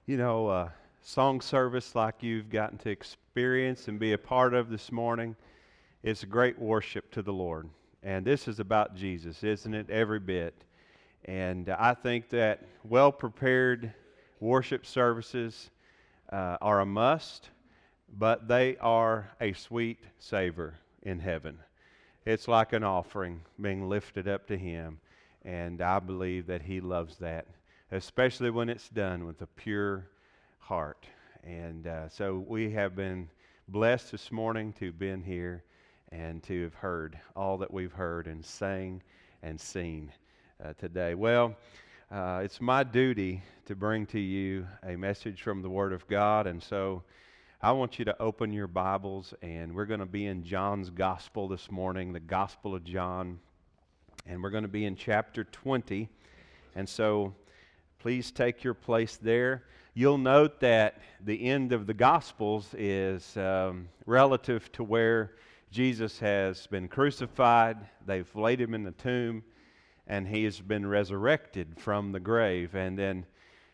Song service like you've gotten to experience and be a part of this morning is a great worship to the Lord. And this is about Jesus, isn't it? Every bit. And I think that well-prepared worship services are a must, but they are a sweet savor in heaven. It's like an offering being lifted up to Him, and I believe that He loves that, especially when it's done with a pure heart. And so we have been blessed this morning to have been here and to have heard all that we've heard and sang and seen today. Well, it's my duty to bring to you a message from the Word of God, and so I want you to open your Bibles, and we're going to be in John's Gospel this morning, the Gospel of John, and we're going to be in chapter 20, and so please take your place there. You'll note that the end of the Gospels is relative to where Jesus has been crucified. They've laid Him in the tomb, and He has been resurrected from the grave, and then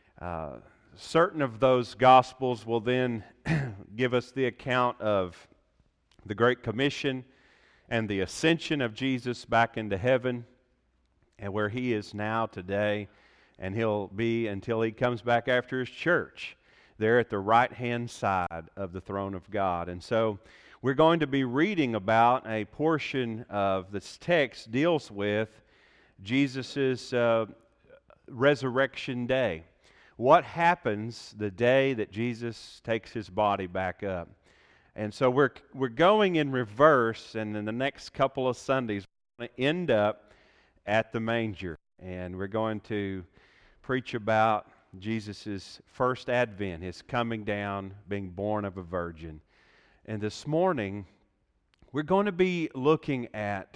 certain of those Gospels will then give us the account of the Great Commission and the ascension of Jesus back into heaven and where He is now today, and He'll be until He comes back after His church there at the right-hand side of the throne of God. And so we're going to be reading about a portion of this text deals with Jesus' resurrection day. What happens the day that Jesus takes His body back up? And so we're going in reverse, and in the next couple of Sundays, we're going to end up at the manger. And we're going to preach about Jesus' first advent, His coming down, being born of a virgin. And this morning, we're going to be looking at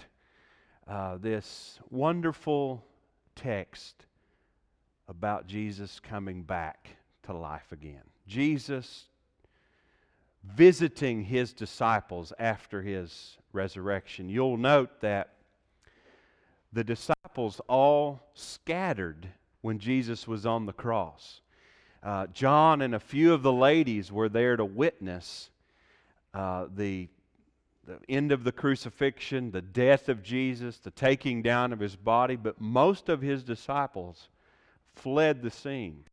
this wonderful text about Jesus coming back to life again. Jesus visiting His disciples after His resurrection. You'll note that the disciples all scattered when Jesus was on the cross. John and a few of the ladies were there to witness the end of the crucifixion, the death of Jesus, the taking down of His body, but most of His disciples fled the scene.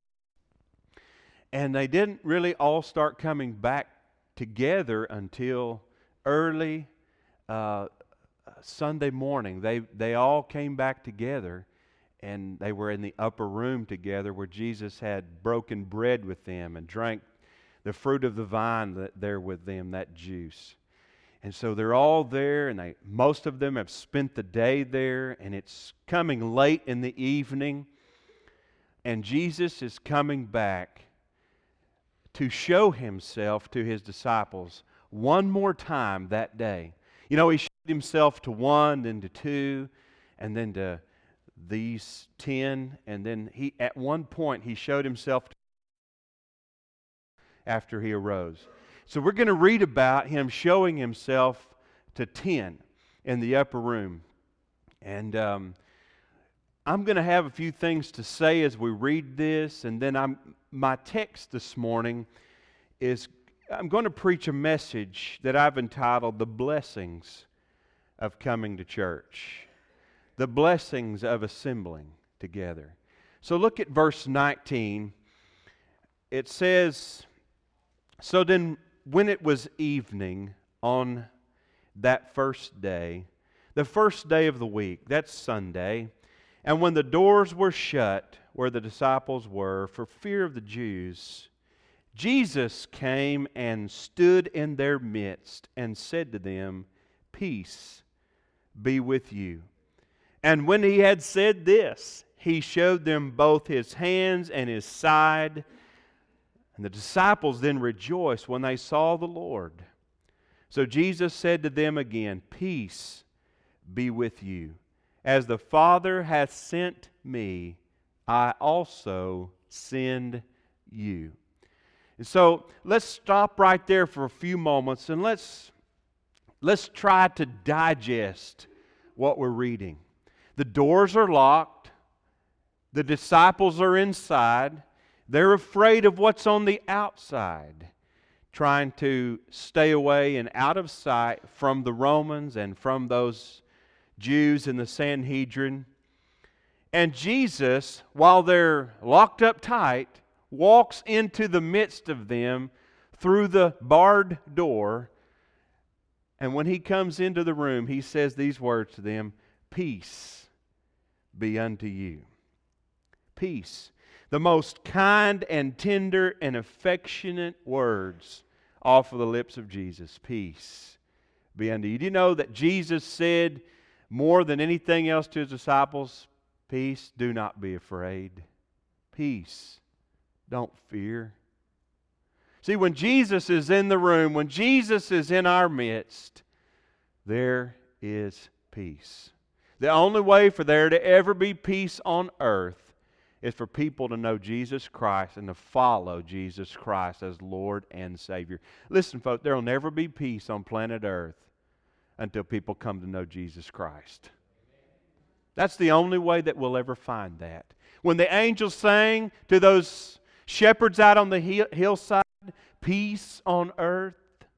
And they didn't really all start coming back together until early Sunday morning. They all came back together, and they were in the upper room together where Jesus had broken bread with them and drank the fruit of the vine there with them, that juice. And so they're all there, and most of them have spent the day there, and it's coming late in the evening. And Jesus is coming back to show Himself to His disciples one more time that day. You know, He showed Himself to one, then to two, and then to these 10. And then at one point, He showed Himself after He arose. So we're going to read about Him showing Himself to 10 in the upper room. And I'm going to have a few things to say as we read this, and then my text this morning is I'm going to preach a message that I've entitled The Blessings of Coming to Church. The blessings of assembling together. So look at verse 19. It says, "So then when it was evening on that first day, the first day of the week," that's Sunday, "and when the doors were shut where the disciples were for fear of the Jews, Jesus came and stood in their midst and said to them, 'Peace be with you.' And when He had said this, He showed them both His hands and His side. And the disciples then rejoiced when they saw the Lord. So Jesus said to them again, 'Peace be with you. As the Father hath sent me, I also send you.'" And so let's stop right there for a few moments, and let's try to digest what we're reading. The doors are locked. The disciples are inside. They're afraid of what's on the outside, trying to stay away and out of sight from the Romans and from those Jews in the Sanhedrin. And Jesus, while they're locked up tight, walks into the midst of them through the barred door. And when He comes into the room, He says these words to them, "Peace be unto you." Peace. The most kind and tender and affectionate words off of the lips of Jesus. Peace be unto you. Do you know that Jesus said more than anything else to His disciples, peace, do not be afraid. Peace, don't fear. See, when Jesus is in the room, when Jesus is in our midst, there is peace. The only way for there to ever be peace on earth is for people to know Jesus Christ and to follow Jesus Christ as Lord and Savior. Listen, folks, there will never be peace on planet Earth until people come to know Jesus Christ. That's the only way that we'll ever find that. When the angels sang to those shepherds out on the hillside, peace on earth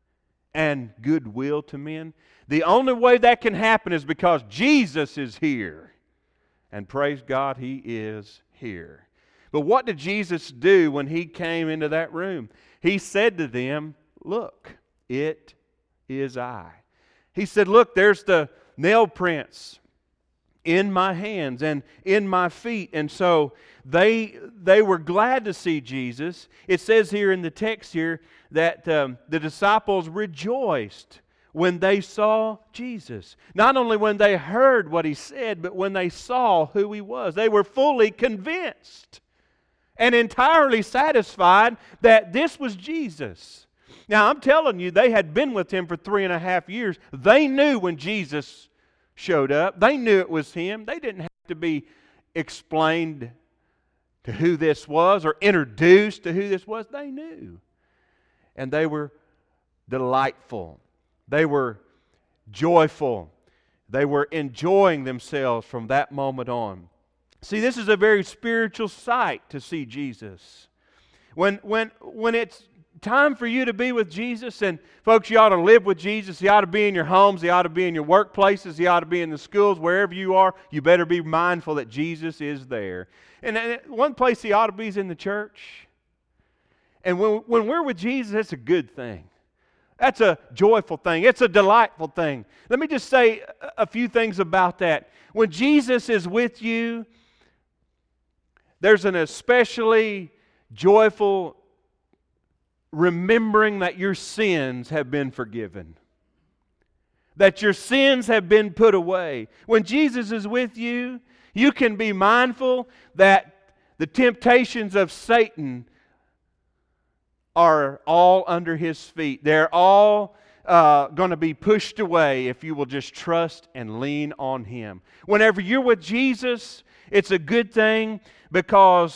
and goodwill to men, the only way that can happen is because Jesus is here. And praise God, He is here. But what did Jesus do when He came into that room? He said to them, "Look, it is I." He said, "Look, there's the nail prints in my hands and in my feet." And so they were glad to see Jesus. It says here in the text here that the disciples rejoiced when they saw Jesus. Not only when they heard what He said, but when they saw who He was. They were fully convinced and entirely satisfied that this was Jesus. Now, I'm telling you, they had been with Him for 3.5 years. They knew when Jesus showed up. They knew it was Him. They didn't have to be explained to who this was or introduced to who this was. They knew. And they were delightful. They were joyful. They were enjoying themselves from that moment on. See, this is a very spiritual sight to see Jesus. When it's time for you to be with Jesus, and folks, you ought to live with Jesus. He ought to be in your homes. He ought to be in your workplaces. He ought to be in the schools. Wherever you are, you better be mindful that Jesus is there. And one place He ought to be is in the church. And when we're with Jesus, that's a good thing. That's a joyful thing. It's a delightful thing. Let me just say a few things about that. When Jesus is with you, there's an especially joyful remembering that your sins have been forgiven. That your sins have been put away. When Jesus is with you, you can be mindful that the temptations of Satan are all under His feet. They're all going to be pushed away if you will just trust and lean on Him. Whenever you're with Jesus, it's a good thing because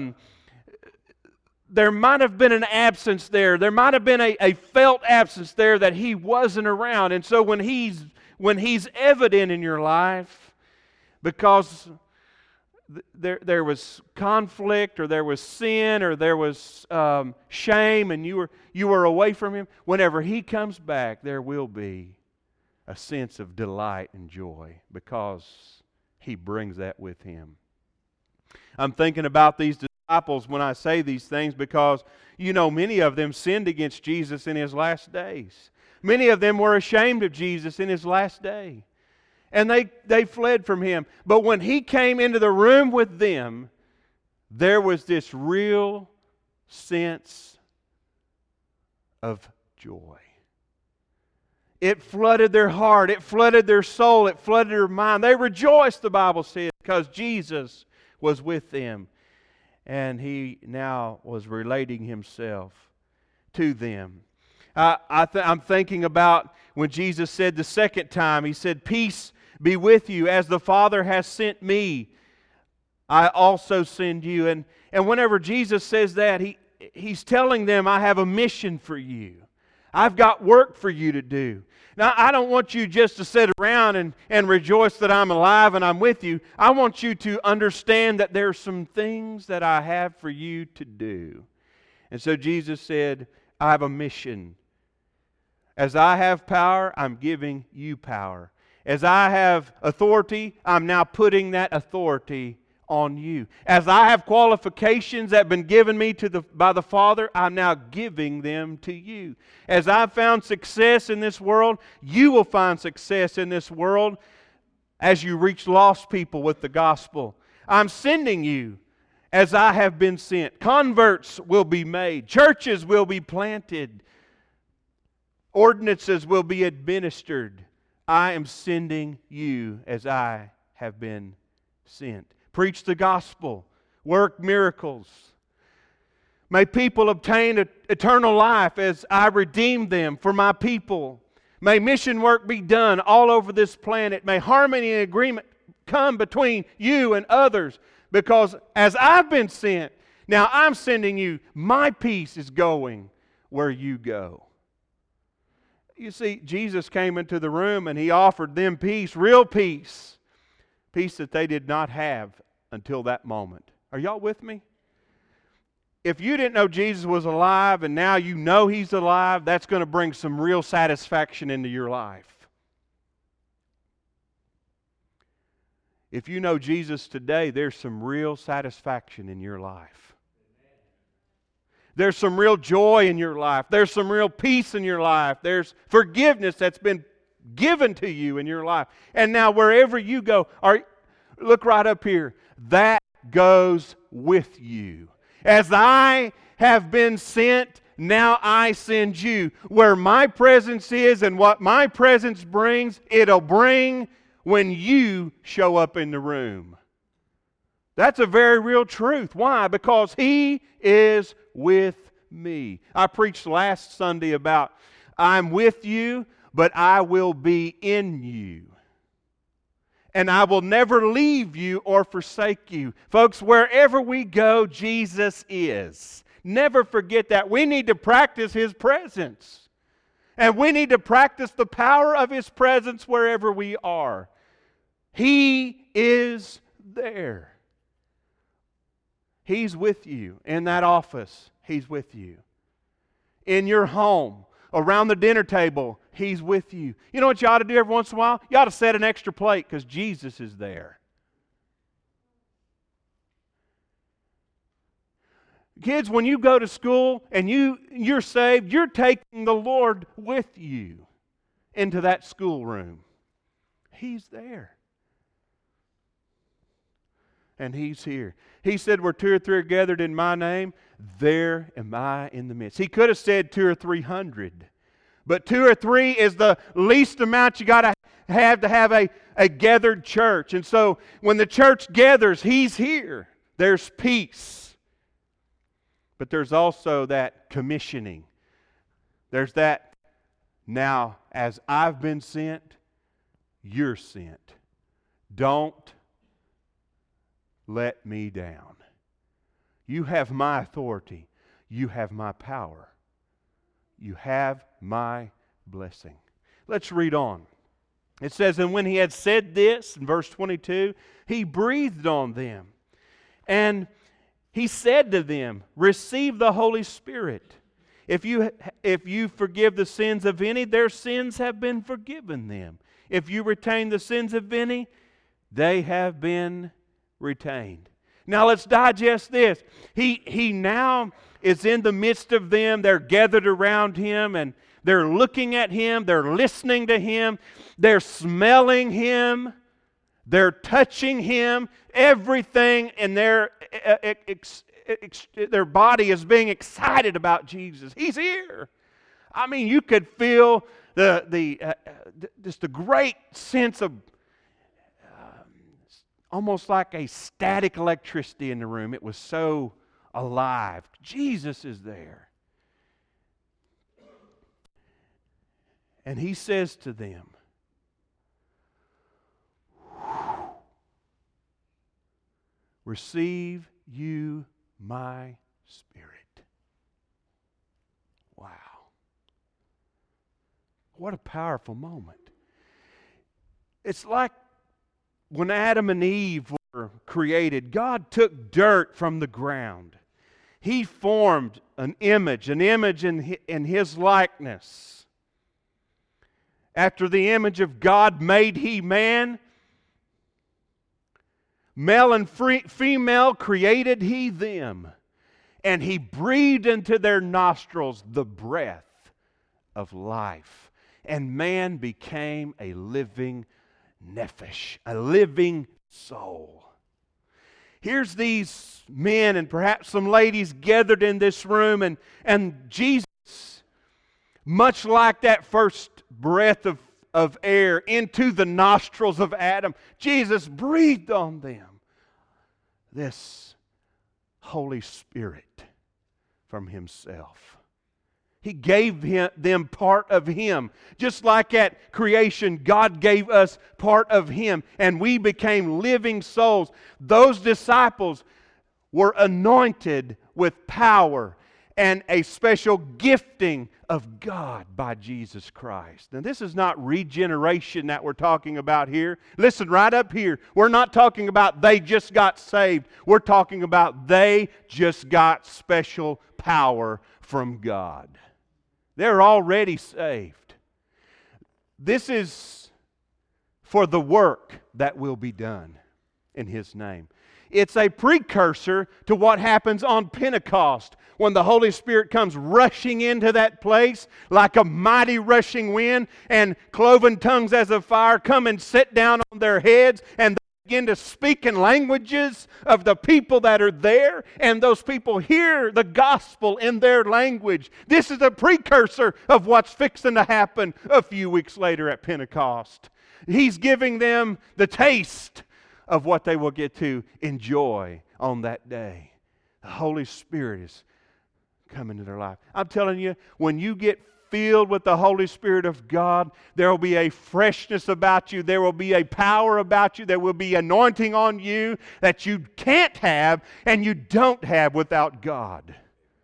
there might have been an absence there. There might have been a felt absence there that He wasn't around. And so when He's evident in your life, because there was conflict or there was sin or there was shame and you were away from Him, whenever He comes back, there will be a sense of delight and joy because He brings that with Him. I'm thinking about these disciples when I say these things because, you know, many of them sinned against Jesus in His last days. Many of them were ashamed of Jesus in His last day. And they fled from Him. But when He came into the room with them, there was this real sense of joy. It flooded their heart. It flooded their soul. It flooded their mind. They rejoiced, the Bible says, because Jesus was with them. And He now was relating Himself to them. I'm thinking about when Jesus said the second time, He said, "Peace be with you, as the Father has sent me, I also send you." And whenever Jesus says that, He's telling them, I have a mission for you. I've got work for you to do. Now, I don't want you just to sit around and rejoice that I'm alive and I'm with you. I want you to understand that there are some things that I have for you to do. And so Jesus said, I have a mission. As I have power, I'm giving you power. As I have authority, I'm now putting that authority on you. As I have qualifications that have been given me by the Father, I'm now giving them to you. As I've found success in this world, you will find success in this world as you reach lost people with the gospel. I'm sending you as I have been sent. Converts will be made. Churches will be planted. Ordinances will be administered. I am sending you as I have been sent. Preach the gospel. Work miracles. May people obtain eternal life as I redeem them for my people. May mission work be done all over this planet. May harmony and agreement come between you and others. Because as I've been sent, now I'm sending you. My peace is going where you go. You see, Jesus came into the room and He offered them peace, real peace. Peace that they did not have until that moment. Are y'all with me? If you didn't know Jesus was alive and now you know He's alive, that's going to bring some real satisfaction into your life. If you know Jesus today, there's some real satisfaction in your life. There's some real joy in your life. There's some real peace in your life. There's forgiveness that's been given to you in your life. And now wherever you go, look right up here. That goes with you. As I have been sent, now I send you. Where my presence is and what my presence brings, it'll bring when you show up in the room. That's a very real truth. Why? Because He is with me. I preached last Sunday about I'm with you, but I will be in you. And I will never leave you or forsake you. Folks, wherever we go, Jesus is. Never forget that. We need to practice His presence. And we need to practice the power of His presence wherever we are. He is there. He's with you in that office. He's with you. In your home, around the dinner table, He's with you. You know what you ought to do every once in a while? You ought to set an extra plate because Jesus is there. Kids, when you go to school and you're saved, you're taking the Lord with you into that schoolroom. He's there. And He's here. He said, where 2 or 3 are gathered in my name, there am I in the midst. He could have said 200 or 300. But 2 or 3 is the least amount you got to have a gathered church. And so when the church gathers, He's here. There's peace. But there's also that commissioning. There's that, now as I've been sent, you're sent. Don't let me down. You have my authority. You have my power. You have my blessing. Let's read on. It says, and when He had said this, in verse 22, He breathed on them. And He said to them, receive the Holy Spirit. If you forgive the sins of any, their sins have been forgiven them. If you retain the sins of any, they have been retained. Now let's digest this. He now is in the midst of them. They're gathered around Him and they're looking at Him. They're listening to Him. They're smelling Him. They're touching Him. Everything in their body is being excited about Jesus. He's here. I mean, you could feel just the great sense of almost like a static electricity in the room. It was so alive. Jesus is there. And He says to them, receive you my Spirit. Wow. what a powerful moment. It's like when Adam and Eve were created, God took dirt from the ground. He formed an image in His likeness. After the image of God made He man. Male and female created He them. And He breathed into their nostrils the breath of life. And man became a living nephesh, a living soul. Here's these men and perhaps some ladies gathered in this room, and Jesus, much like that first breath of air into the nostrils of Adam, Jesus breathed on them this Holy Spirit from Himself. He gave them part of Him. Just like at creation, God gave us part of Him, and we became living souls. Those disciples were anointed with power and a special gifting of God by Jesus Christ. Now, this is not regeneration that we're talking about here. Listen, right up here, we're not talking about they just got saved. We're talking about they just got special power from God. They're already saved. This is for the work that will be done in His name. It's a precursor to what happens on Pentecost when the Holy Spirit comes rushing into that place like a mighty rushing wind, and cloven tongues as of fire come and sit down on their heads, and begin to speak in languages of the people that are there, and those people hear the gospel in their language. This is a precursor of what's fixing to happen a few weeks later at Pentecost. He's giving them the taste of what they will get to enjoy on that day. The Holy Spirit is coming into their life. I'm telling you, when you get filled with the Holy Spirit of God, there will be a freshness about you. There will be a power about you. There will be anointing on you that you can't have and you don't have without God.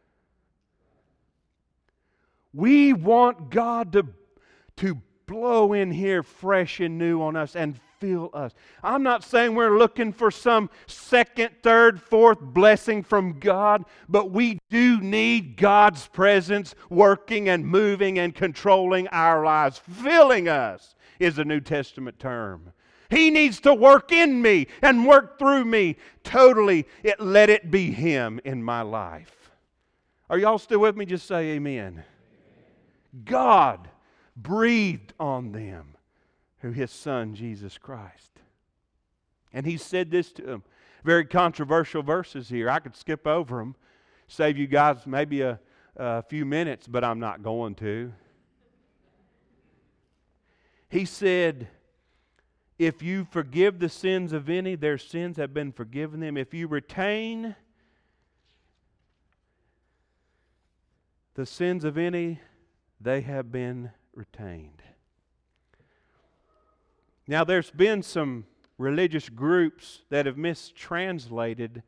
We want God to blow in here fresh and new on us and fill us. I'm not saying we're looking for some second, third, fourth blessing from God, but we do need God's presence working and moving and controlling our lives. Filling us is a New Testament term. He needs to work in me and work through me totally. Let it be Him in my life. Are y'all still with me? Just say amen. God breathed on them through His Son, Jesus Christ. And He said this to them. Very controversial verses here. I could skip over them, save you guys maybe a few minutes, but I'm not going to. He said, if you forgive the sins of any, their sins have been forgiven them. If you retain the sins of any, they have been retained. Now, there's been some religious groups that have misinterpreted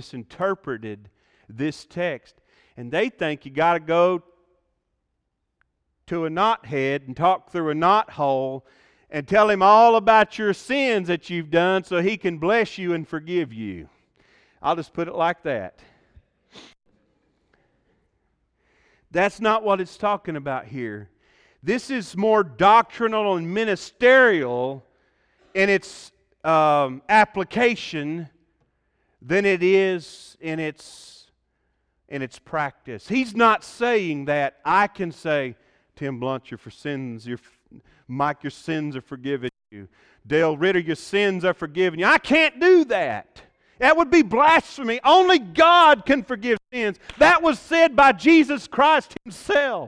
this text. And they think you got to go to a knothead and talk through a knothole and tell him all about your sins that you've done so he can bless you and forgive you. I'll just put it like that. That's not what it's talking about here. This is more doctrinal and ministerial in its application than it is in its practice. He's not saying that I can say, Tim Blunt, Mike, your sins are forgiven you. Dale Ritter, your sins are forgiven you. I can't do that. That would be blasphemy. Only God can forgive sins. That was said by Jesus Christ Himself.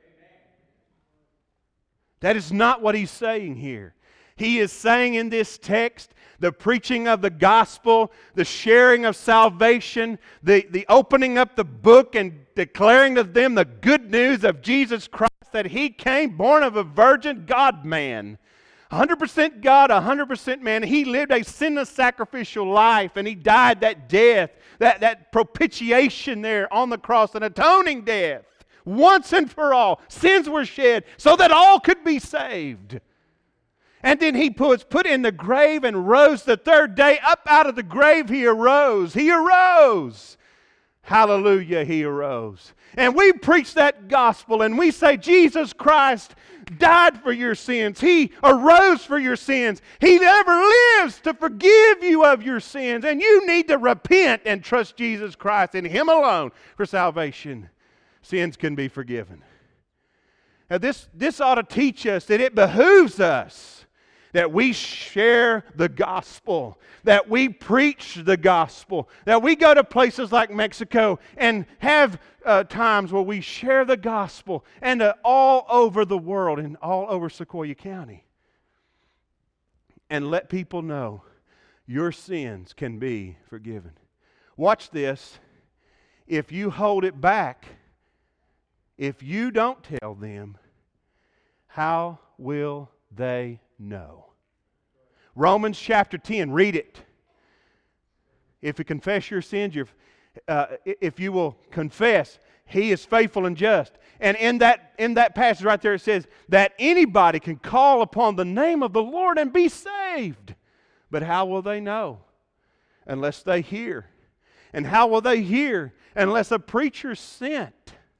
That is not what He's saying here. He is saying in this text, the preaching of the gospel, the sharing of salvation, the opening up the book and declaring to them the good news of Jesus Christ, that He came born of a virgin, God-man. 100% God, 100% man. He lived a sinless sacrificial life, and He died that death, that propitiation there on the cross, an atoning death Once and for all, sins were shed so that all could be saved. And then He was put in the grave and rose the third day. Up out of the grave He arose. He arose. Hallelujah, He arose. And we preach that gospel and we say Jesus Christ died for your sins. He arose for your sins. He ever lives to forgive you of your sins. And you need to repent and trust Jesus Christ and Him alone for salvation. Sins can be forgiven. Now this ought to teach us that it behooves us that we share the gospel, that we preach the gospel, that we go to places like Mexico and have times where we share the gospel and all over the world and all over Sequoyah County. And let people know your sins can be forgiven. Watch this. If you hold it back, if you don't tell them, how will they know? Romans chapter 10, read it. If you confess your sins, if you will confess, He is faithful and just. And in that passage right there it says that anybody can call upon the name of the Lord and be saved. But how will they know? Unless they hear. And how will they hear unless a preacher's sent?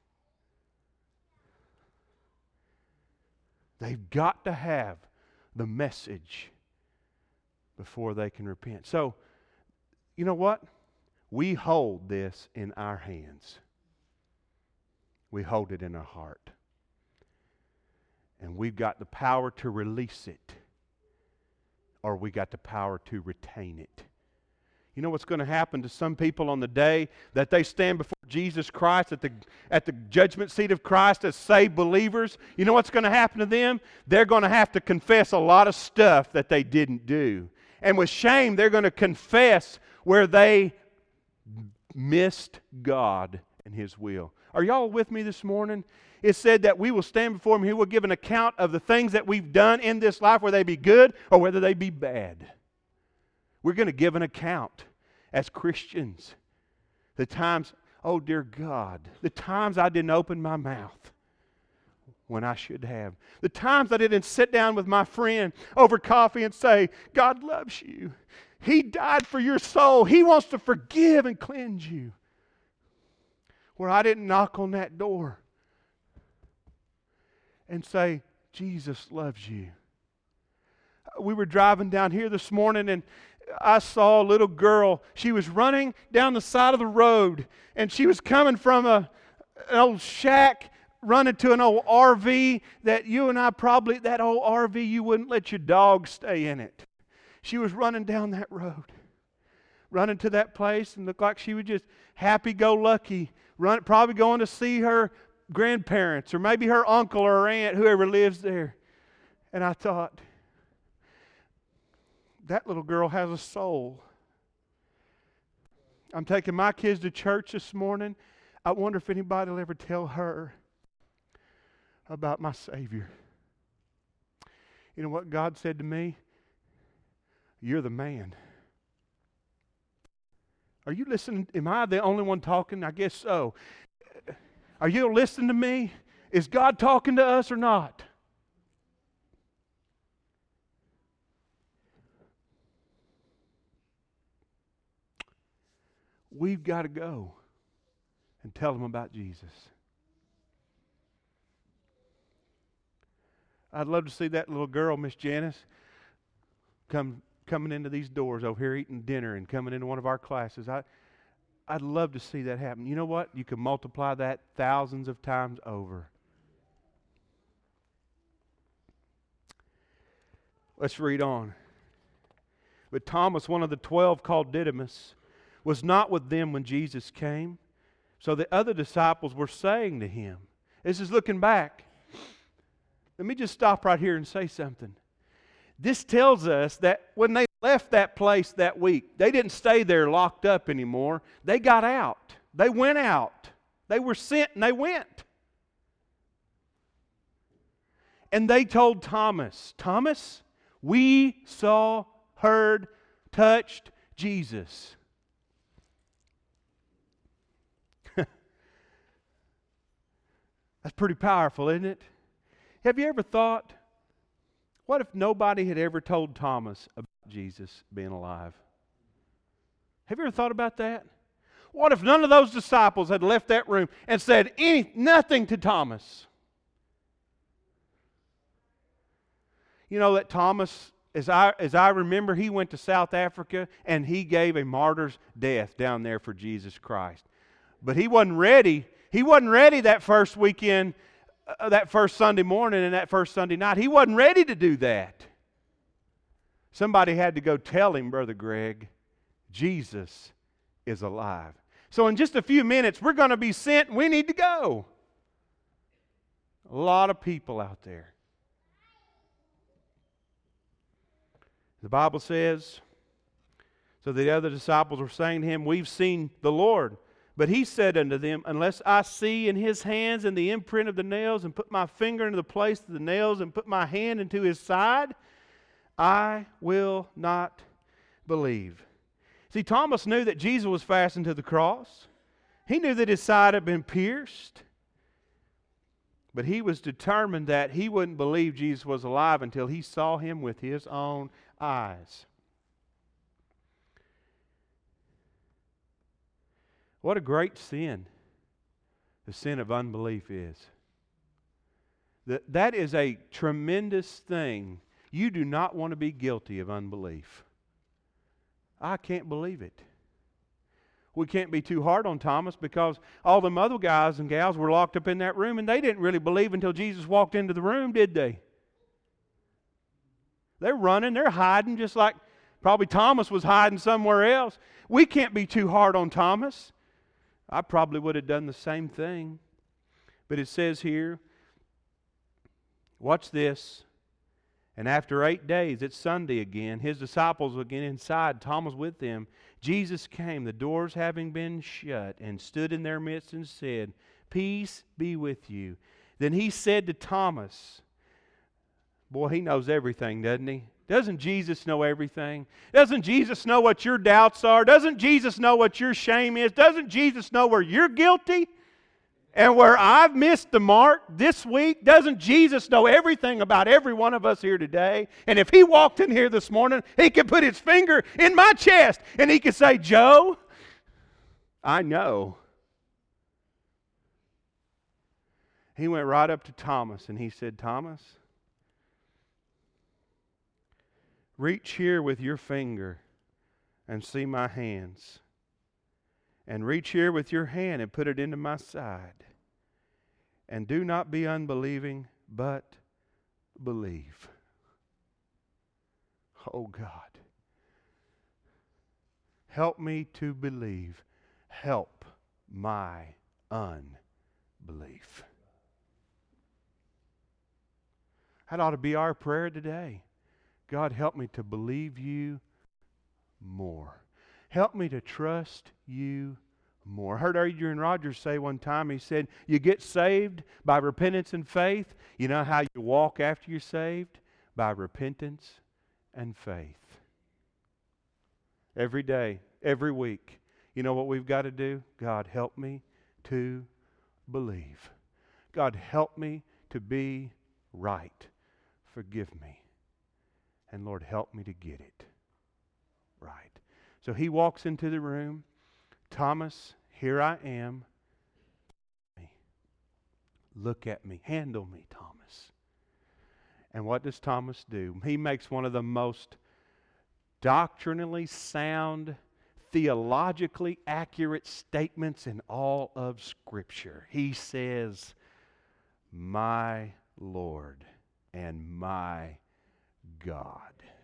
They've got to have the message before they can repent. So, you know what? We hold this in our hands. We hold it in our heart. And we've got the power to release it, or we got the power to retain it. You know what's going to happen to some people on the day that they stand before Jesus Christ at the judgment seat of Christ as saved believers? You know what's going to happen to them? They're going to have to confess a lot of stuff that they didn't do. And with shame, they're going to confess where they missed God and His will. Are y'all with me this morning? It said that we will stand before Him. He will give an account of the things that we've done in this life, whether they be good or whether they be bad. We're going to give an account as Christians. The times, oh dear God, the times I didn't open my mouth when I should have. The times I didn't sit down with my friend over coffee and say, God loves you. He died for your soul. He wants to forgive and cleanse you. Where I didn't knock on that door and say, Jesus loves you. We were driving down here this morning and I saw a little girl. She was running down the side of the road and she was coming from an old shack running to an old RV that you and I probably, that old RV, you wouldn't let your dog stay in it. She was running down that road, running to that place and looked like she was just happy-go-lucky, probably going to see her grandparents or maybe her uncle or her aunt, whoever lives there. And I thought, that little girl has a soul. I'm taking my kids to church this morning. I wonder if anybody will ever tell her about my Savior. You know what God said to me? You're the man. Are you listening? Am I the only one talking? I guess so. Are you listening to me? Is God talking to us or not? We've got to go and tell them about Jesus. I'd love to see that little girl, Miss Janice, coming into these doors over here eating dinner and coming into one of our classes. I'd love to see that happen. You know what? You can multiply that thousands of times over. Let's read on. But Thomas, one of the 12 called Didymus, was not with them when Jesus came. So the other disciples were saying to him, this is looking back. Let me just stop right here and say something. This tells us that when they left that place that week, they didn't stay there locked up anymore. They got out. They went out. They were sent and they went. And they told Thomas, Thomas, we saw, heard, touched Jesus. That's pretty powerful, isn't it? Have you ever thought, what if nobody had ever told Thomas about Jesus being alive? Have you ever thought about that? What if none of those disciples had left that room and said nothing to Thomas? You know that Thomas, as I remember, he went to South Africa and he gave a martyr's death down there for Jesus Christ. But he wasn't ready. He wasn't ready that first weekend, that first Sunday morning and that first Sunday night. He wasn't ready to do that. Somebody had to go tell him, Brother Greg, Jesus is alive. So in just a few minutes, we're going to be sent and we need to go. A lot of people out there. The Bible says, so the other disciples were saying to him, we've seen the Lord. But he said unto them, unless I see in his hands and the imprint of the nails, and put my finger into the place of the nails, and put my hand into his side, I will not believe. See, Thomas knew that Jesus was fastened to the cross. He knew that his side had been pierced. But he was determined that he wouldn't believe Jesus was alive until he saw him with his own eyes. What a great sin the sin of unbelief is. That is a tremendous thing. You do not want to be guilty of unbelief. I can't believe it. We can't be too hard on Thomas because all them other guys and gals were locked up in that room and they didn't really believe until Jesus walked into the room, did they? They're running, they're hiding, just like probably Thomas was hiding somewhere else. We can't be too hard on Thomas. I probably would have done the same thing. But it says here, watch this. And after 8 days, it's Sunday again, his disciples were again inside, Thomas with them. Jesus came, the doors having been shut, and stood in their midst and said, peace be with you. Then he said to Thomas, boy, he knows everything, doesn't he? Doesn't Jesus know everything? Doesn't Jesus know what your doubts are? Doesn't Jesus know what your shame is? Doesn't Jesus know where you're guilty and where I've missed the mark this week? Doesn't Jesus know everything about every one of us here today? And if He walked in here this morning, He could put His finger in my chest and He could say, Joe, I know. He went right up to Thomas and He said, Thomas, reach here with your finger and see my hands. And reach here with your hand and put it into my side. And do not be unbelieving, but believe. Oh God, help me to believe. Help my unbelief. That ought to be our prayer today. God, help me to believe you more. Help me to trust you more. I heard Adrian Rogers say one time, he said, you get saved by repentance and faith. You know how you walk after you're saved? By repentance and faith. Every day, every week. You know what we've got to do? God, help me to believe. God, help me to be right. Forgive me. And Lord, help me to get it right. So he walks into the room. Thomas, here I am. Look at me. Handle me, Thomas. And what does Thomas do? He makes one of the most doctrinally sound, theologically accurate statements in all of Scripture. He says, my Lord and my God.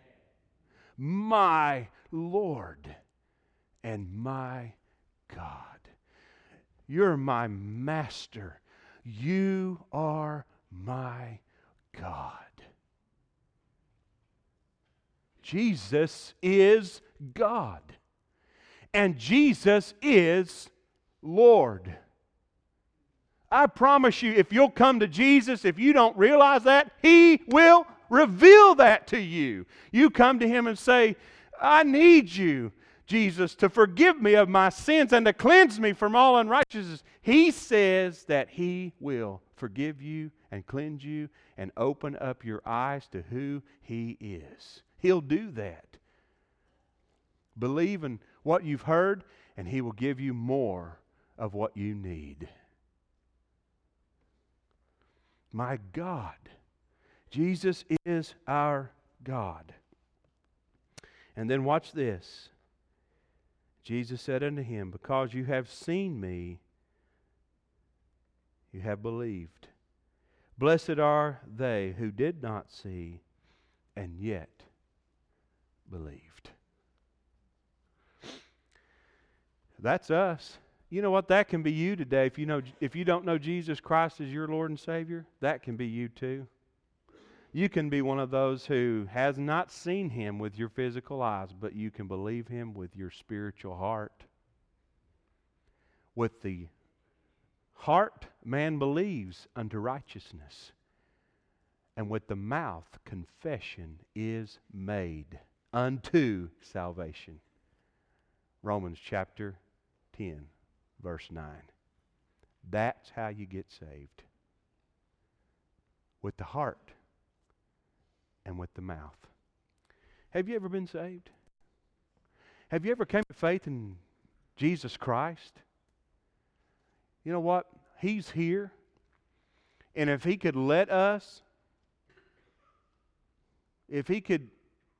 My Lord and my God. You're my master. You are my God. Jesus is God. And Jesus is Lord. I promise you, if you'll come to Jesus, if you don't realize that, He will reveal that to you. You come to Him and say, I need you Jesus to forgive me of my sins and to cleanse me from all unrighteousness. He says that He will forgive you and cleanse you and open up your eyes to who He is. He'll do that. Believe in what you've heard, and He will give you more of what you need. My God, Jesus is our God. And then watch this. Jesus said unto him, because you have seen me, you have believed. Blessed are they who did not see and yet believed. That's us. You know what? That can be you today. If you don't know Jesus Christ as your Lord and Savior, that can be you too. You can be one of those who has not seen Him with your physical eyes, but you can believe Him with your spiritual heart. With the heart, man believes unto righteousness, and with the mouth, confession is made unto salvation. Romans chapter 10, verse 9. That's how you get saved. With the heart and with the mouth. Have you ever been saved? Have you ever come to faith in Jesus Christ? You know what? He's here. And if He could let us, if He could,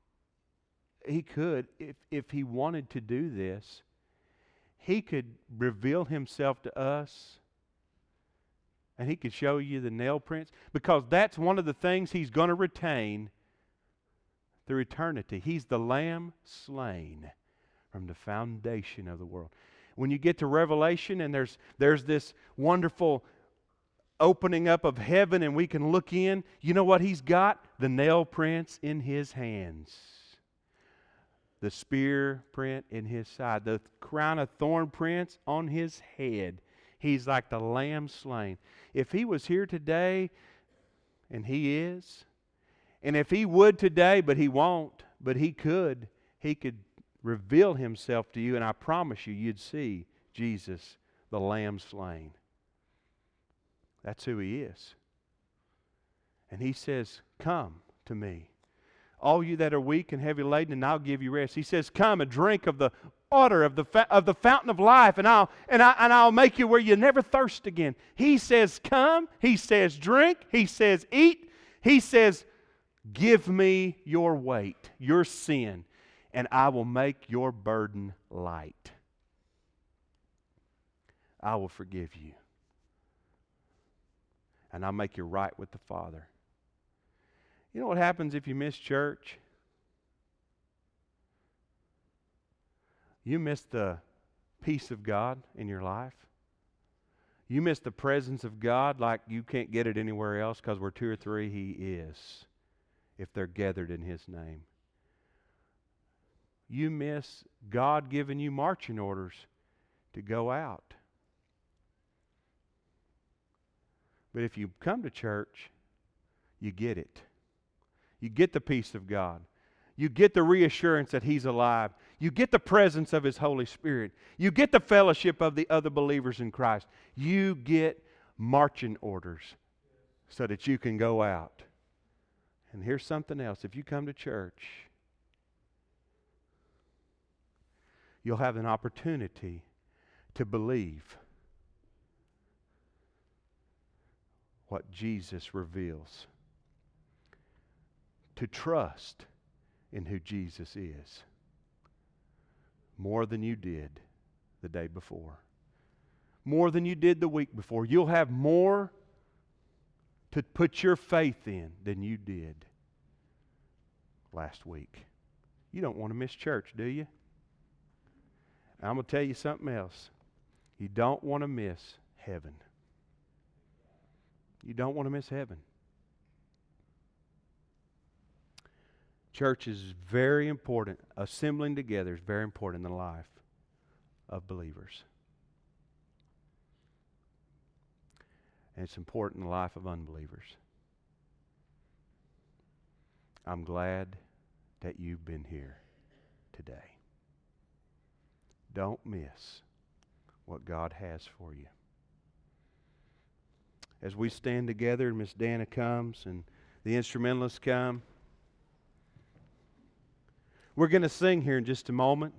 if He wanted to do this, He could reveal Himself to us. And He could show you the nail prints. Because that's one of the things He's going to retain through eternity. He's the Lamb slain from the foundation of the world. When you get to Revelation and there's this wonderful opening up of heaven and we can look in, you know what He's got? The nail prints in His hands. The spear print in His side. The crown of thorn prints on His head. He's like the Lamb slain. If He was here today, and He is, and if He would today, but He won't, but He could reveal Himself to you, and I promise you, you'd see Jesus, the Lamb slain. That's who He is. And He says, come to me, all you that are weak and heavy laden, and I'll give you rest. He says, come and drink of the water of the fountain of life, and I'll make you where you never thirst again. He says, come. He says, drink. He says, eat. He says, give me your weight, your sin, and I will make your burden light. I will forgive you, and I'll make you right with the Father. You know what happens if you miss church? You miss the peace of God in your life. You miss the presence of God like you can't get it anywhere else, because where two or three He is, if they're gathered in His name. You miss God giving you marching orders to go out. But if you come to church, you get it. You get the peace of God. You get the reassurance that He's alive. You get the presence of His Holy Spirit. You get the fellowship of the other believers in Christ. You get marching orders so that you can go out. And here's something else. If you come to church, you'll have an opportunity to believe what Jesus reveals. To trust in who Jesus is. More than you did the day before. More than you did the week before. You'll have more to put your faith in than you did last week. You don't want to miss church, do you? I'm going to tell you something else. You don't want to miss heaven. You don't want to miss heaven. Church is very important. Assembling together is very important in the life of believers. And it's important in the life of unbelievers. I'm glad that you've been here today. Don't miss what God has for you. As we stand together and Miss Dana comes and the instrumentalists come, we're going to sing here in just a moment.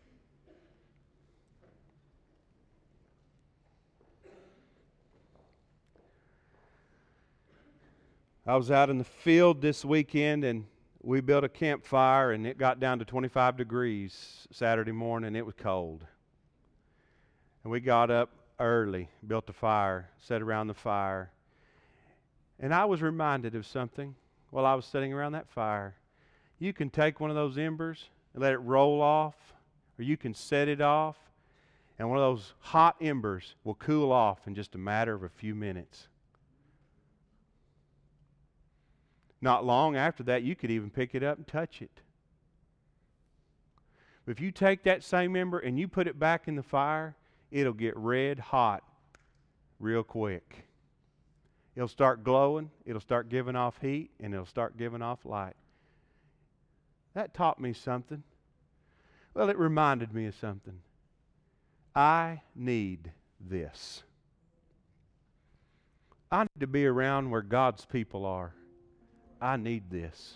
I was out in the field this weekend and we built a campfire, and it got down to 25 degrees Saturday morning. It was cold. And we got up early, built a fire, sat around the fire. And I was reminded of something while I was sitting around that fire. You can take one of those embers and let it roll off, or you can set it off, and one of those hot embers will cool off in just a matter of a few minutes. Not long after that, you could even pick it up and touch it. But if you take that same ember and you put it back in the fire, it'll get red hot real quick. It'll start glowing, it'll start giving off heat, and it'll start giving off light. That taught me something. Well, it reminded me of something. I need this. I need to be around where God's people are. I need this.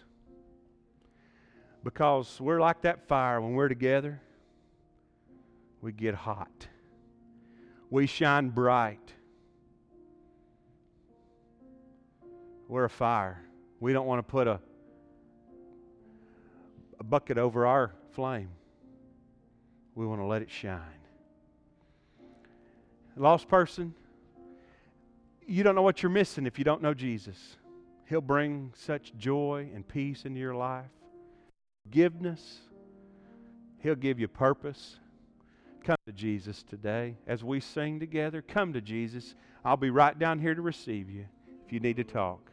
Because we're like that fire. When we're together, we get hot. We shine bright. We're a fire. We don't want to put a bucket over our flame. We want to let it shine. Lost person, you don't know what you're missing if you don't know Jesus. He'll bring such joy and peace into your life. Forgiveness. He'll give you purpose. Come to Jesus today. As we sing together, come to Jesus. I'll be right down here to receive you if you need to talk.